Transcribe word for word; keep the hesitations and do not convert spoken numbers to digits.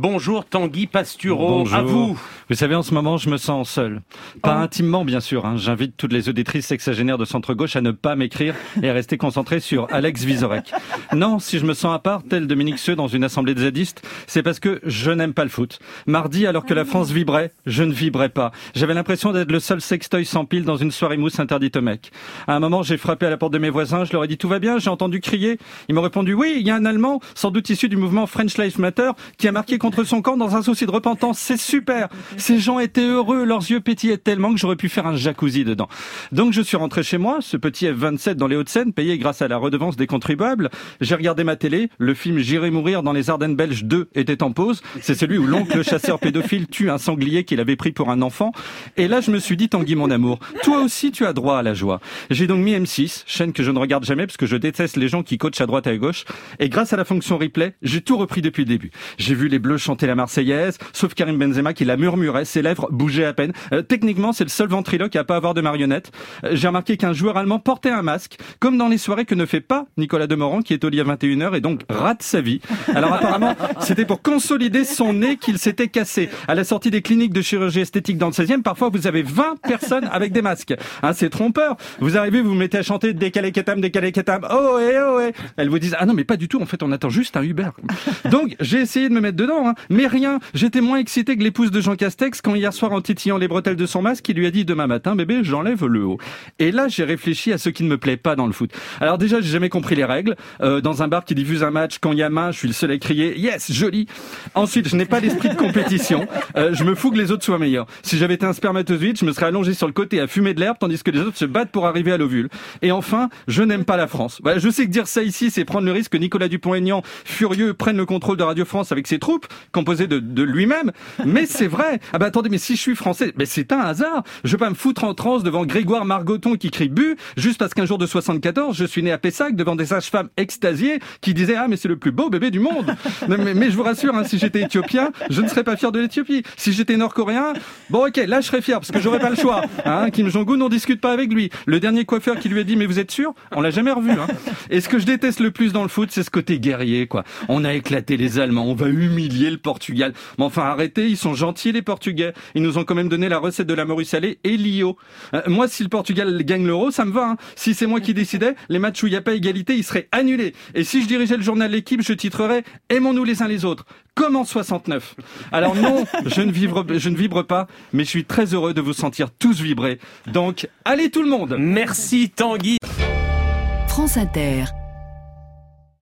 Bonjour Tanguy Pastureau, Bonjour. à vous. Vous savez, en ce moment, je me sens seul. Pas oh. intimement, bien sûr. Hein. J'invite toutes les auditrices sexagénaires de centre-gauche à ne pas m'écrire et à rester concentrées sur Alex Vizorek. Non, si je me sens à part, tel Dominique Seux dans une assemblée de zadistes, c'est parce que je n'aime pas le foot. Mardi, alors que la France vibrait, je ne vibrais pas. J'avais l'impression d'être le seul sextoy sans pile dans une soirée mousse interdite aux mecs. À un moment, j'ai frappé à la porte de mes voisins, je leur ai dit tout va bien, j'ai entendu crier. Ils m'ont répondu oui, il y a un Allemand, sans doute issu du mouvement French Lives Matter, qui a marqué contre son camp dans un souci de repentance. C'est super. Ces gens étaient heureux, leurs yeux pétillaient tellement que j'aurais pu faire un jacuzzi dedans. Donc je suis rentré chez moi, ce petit F vingt-sept dans les Hauts-de-Seine, payé grâce à la redevance des contribuables. J'ai regardé ma télé, le film J'irai mourir dans les Ardennes belges deux était en pause. C'est celui où l'oncle chasseur pédophile tue un sanglier qu'il avait pris pour un enfant. Et là je me suis dit, Tanguy mon amour, toi aussi tu as droit à la joie. J'ai donc mis M six, chaîne que je ne regarde jamais parce que je déteste les gens qui coachent à droite et à gauche. Et grâce à la fonction replay, j'ai tout repris depuis le début. J'ai vu les Bleus chanter la Marseillaise, sauf Karim Benzema qui la murmurait, ses lèvres bougeaient à peine. Euh, techniquement, c'est le seul ventriloque à pas avoir de marionnette. Euh, j'ai remarqué qu'un joueur allemand portait un masque, comme dans les soirées que ne fait pas Nicolas Demorand, qui est au lit à vingt et une heures et donc rate sa vie. Alors apparemment, c'était pour consolider son nez qu'il s'était cassé. À la sortie des cliniques de chirurgie esthétique dans le seizième, parfois vous avez vingt personnes avec des masques. Hein, c'est trompeur. Vous arrivez, vous vous mettez à chanter décalé ketam, décalé ketam, oh et oh et. Elles vous disent ah non mais pas du tout, en fait on attend juste un Uber. Donc j'ai essayé de me mettre dedans, hein, mais rien. J'étais moins excité que l'épouse de Jean Castex quand hier soir en titillant les bretelles de son masque, il lui a dit demain matin bébé j'enlève le haut. Et là j'ai réfléchi à ce qui ne me plaît pas dans le foot. Alors déjà j'ai jamais compris les règles. Euh, dans un bar qui diffuse un match, quand il y a main, je suis le seul à crier yes joli. Ensuite je n'ai pas l'esprit de compétition. Euh, je me fous que les autres soient meilleurs. Si j'avais été un spermatozoïde, je me serais allongé sur le côté à fumer de l'herbe tandis que les autres se battent pour arriver à l'ovule. Et enfin, je n'aime pas la France. Voilà, je sais que dire ça ici, c'est prendre le risque que Nicolas Dupont-Aignan, furieux, prenne le contrôle de Radio France avec ses troupes, composées de, de lui-même. Mais c'est vrai. Ah bah attendez, mais si je suis français, mais c'est un hasard. Je vais pas me foutre en transe devant Grégoire Margoton qui crie bu, juste parce qu'un jour de soixante-quatorze, je suis né à Pessac devant des sages-femmes extasiées qui disaient ah mais c'est le plus beau bébé du monde. mais, mais, mais je vous rassure, hein, si j'étais éthiopien, je ne serais pas fier de l'Éthiopie. Si j'étais nord-coréen, bon ok, là je serais fier parce que j'aurais pas le choix. Hein, Kim Jong-un, on discute pas avec lui. Le dernier coiffeur qui lui a dit mais vous êtes sûr? On l'a jamais revu. Hein. Et ce que je déteste le plus dans le foot, c'est ce côté guerrier, quoi. On a éclaté les Allemands, on va humilier le Portugal. Mais enfin arrêtez, ils sont gentils les Portugais. Ils nous ont quand même donné la recette de la morue salée et l'I O. Euh, moi, si le Portugal gagne l'Euro, ça me va. Hein. Si c'est moi qui décidais, les matchs où il n'y a pas égalité, ils seraient annulés. Et si je dirigeais le journal L'Équipe, je titrerais « Aimons-nous les uns les autres ». Comme en soixante-neuf. Alors non, je ne vibre, je ne vibre pas, mais je suis très heureux de vous sentir tous vibrer. Donc, allez tout le monde. Merci Tanguy. France Inter.